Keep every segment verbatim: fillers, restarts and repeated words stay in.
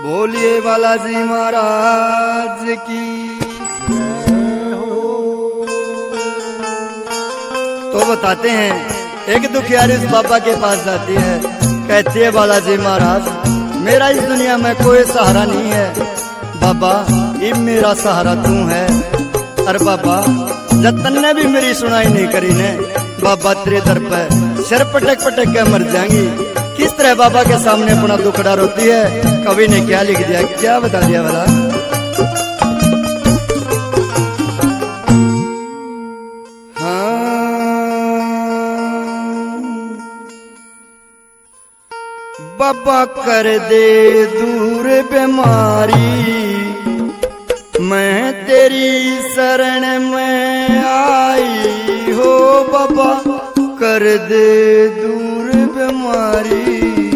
बोलिए बालाजी महाराज की। तो बताते हैं, एक दुखियारी उस बाबा के पास जाती है, कहती है बालाजी महाराज मेरा इस दुनिया में कोई सहारा नहीं है, बाबा ये मेरा सहारा तू है। अरे बाबा जतन ने भी मेरी सुनाई नहीं करी ने, बाबा तेरे दर पे सिर पटक पटक के मर जाएंगी। किस तरह बाबा के सामने अपना दुखड़ा रोती है। कवि ने क्या लिख दिया, क्या बता दिया वाला। बाबा कर दे दूर बीमारी, मैं तेरी शरण में आई हो। बाबा कर दे दूर बीमारी,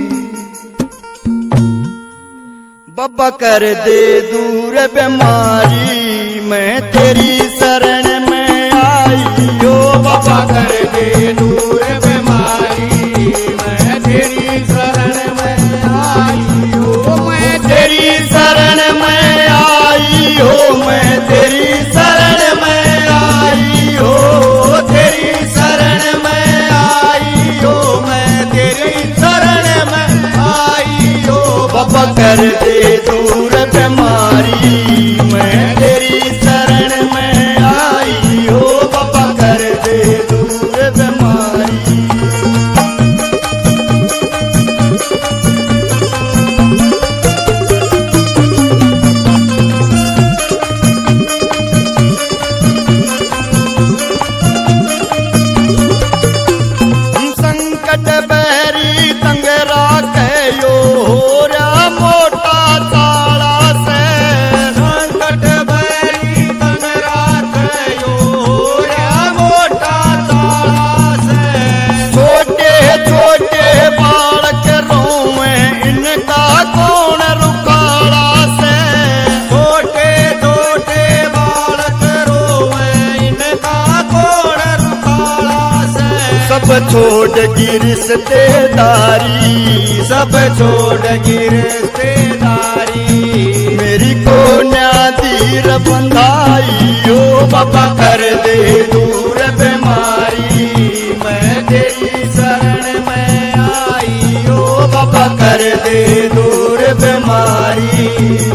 बाबा कर दे दूर बीमारी, मैं तेरी शरण में आई हो। बाबा कर दे दूर बीमारी, मैं तेरी शरण में आई हो। मैं तेरी शरण में आई हो, मैं तेरी शरण में आई हो। तेरी शरण में आई हो, मैं तेरी शरण में आई हो। बाबा कर दे दूर बीमारी, मैं तेरी शरण में आई हो। बाबा कर दे दूर बीमारी। संकट बहरी तंगरा कहो रा मोटा ताला से। संकट बहरी तंगरा कहो रा मोटा ताला से। छोटे छोटे बालक रोवे इनका कौन रुकाला से। छोटे छोटे बालक रोवे इनका कौन रुकाला से। सब छोड़ की रिश्तेदारी, सब छोड़ की रिश्तेदारी, मेरी को न्यादीर बंधाई हो। बाबा कर दे दूर बीमारी, मैं तेरी शरण में आई हो। बाबा कर दे दूर बीमारी।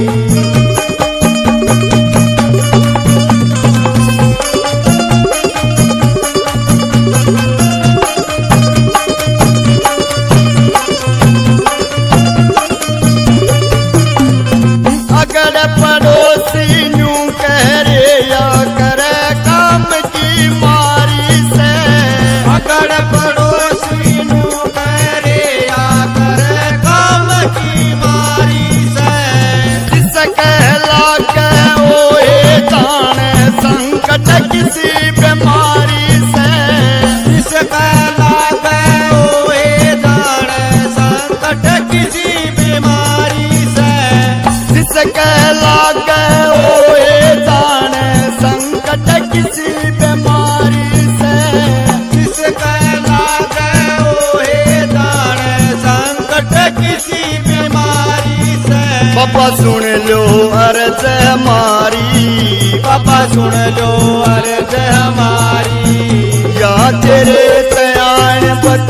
अगर पड़ोसी यूं कह रे या करे काम की मारी से। अगर पड़ोसी यूं कह रे या करे काम की मारी से। जिस कहला के ओए जाने संकट किसी बीमारी से। जिस कहला के ओए जाने संकट किसी बीमारी से। जिस कहला के ओए जाने संकट किसी बीमारी से। जिस कहला के ओए जाने संकट किसी बीमारी से। बाबा सुन लो अर्ज हमारी, बाबा सुन लो अर्ज हमारी, या तेरे तयान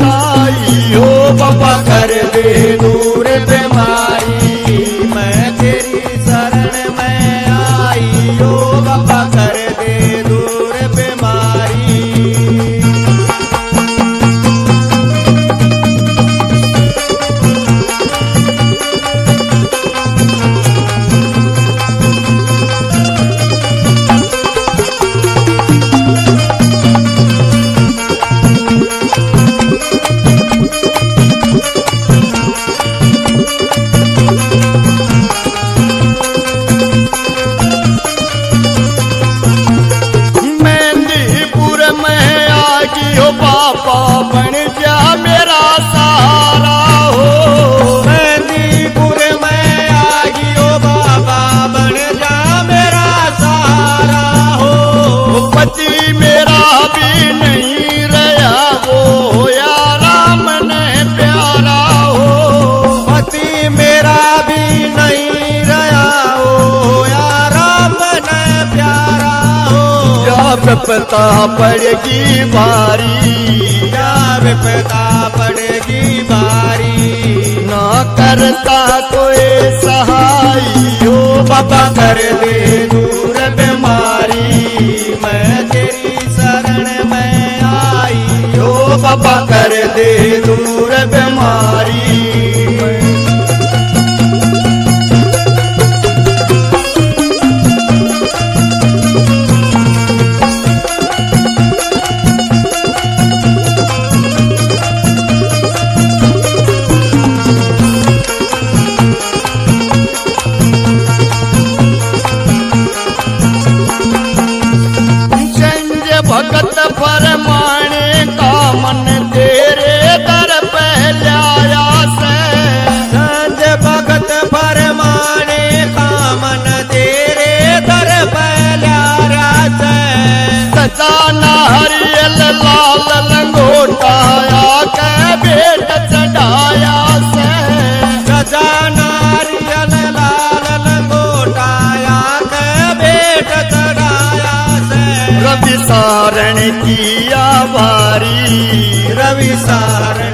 बताई हो। बाबा कर दे दूर बीमारी, मैं तेरी शरण में आई हो। बाबा कर दे दूर बीमारी। नहीं विपता पड़ेगी भारी, या विपदा पड़ेगी भारी। ना करता कोई सहाय हो बाबा कर दे दूर बीमारी, मैं तेरी शरण में आई हो बाबा कर दे दूर बीमारी। भगत फरमाने का मन तेरे दर पे लाया से, संज भगत फरमाने का मन तेरे दर पे लाया से। सजा नारियल लाल लंगोटाया के बेट चढ़ाया से, सजा नारियल लाल लंगोटाया के बेट चढ़ाया से। रवि सारण की आवारी, रवि सारण